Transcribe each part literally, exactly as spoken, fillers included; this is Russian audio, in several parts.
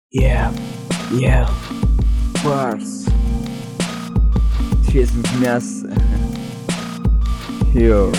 Yeah, yeah, Барс. Честь в мясо. Йоу.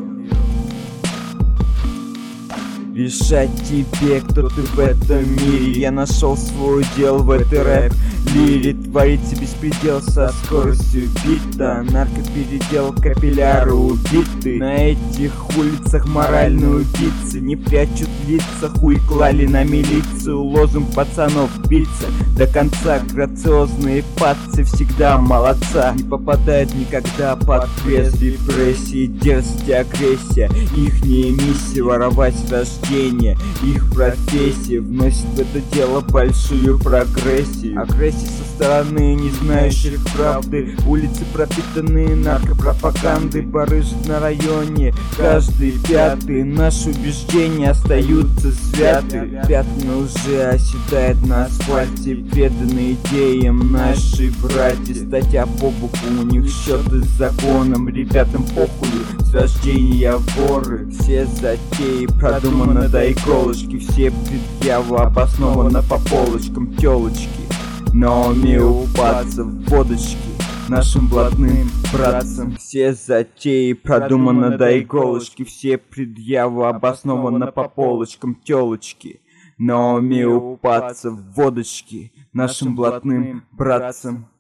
Решать тебе, кто ты в этом мире. Я нашел свой удел в этой рэп-лире. Творится беспредел со скоростью бита. Наркопередел, капилляры убиты. На этих улицах моральные убийцы не прячут лица, хуй клали на милицию. Лозунг пацанов биться до конца. Грациозные пацы всегда молодца. Не попадают никогда под пресс депрессии, дерзость и агрессия. Ихняя миссия воровать рождение. Их профессия вносит в это дело большую прогрессию. Агрессия со стороны не знающих правды. Улицы пропитанные наркопропагандой. Барыжат на районе каждый пятый. Наши убеждения остаются святы. Пятна уже оседает на асфальте. Преданные идеям наши братья. Статья по боку, у них счеты с законом. Ребятам похую, с рождения воры. Все затеи продуманы до иголочки. Все предъявы обоснованы по полочкам. Телочки на уме упаться в водочки. Нашим блатным братцам все затеи продуманы до иголочки. Все предъявы обоснованы по полочкам. Телочки на уме упаться в водочки. Нашим блатным братцам.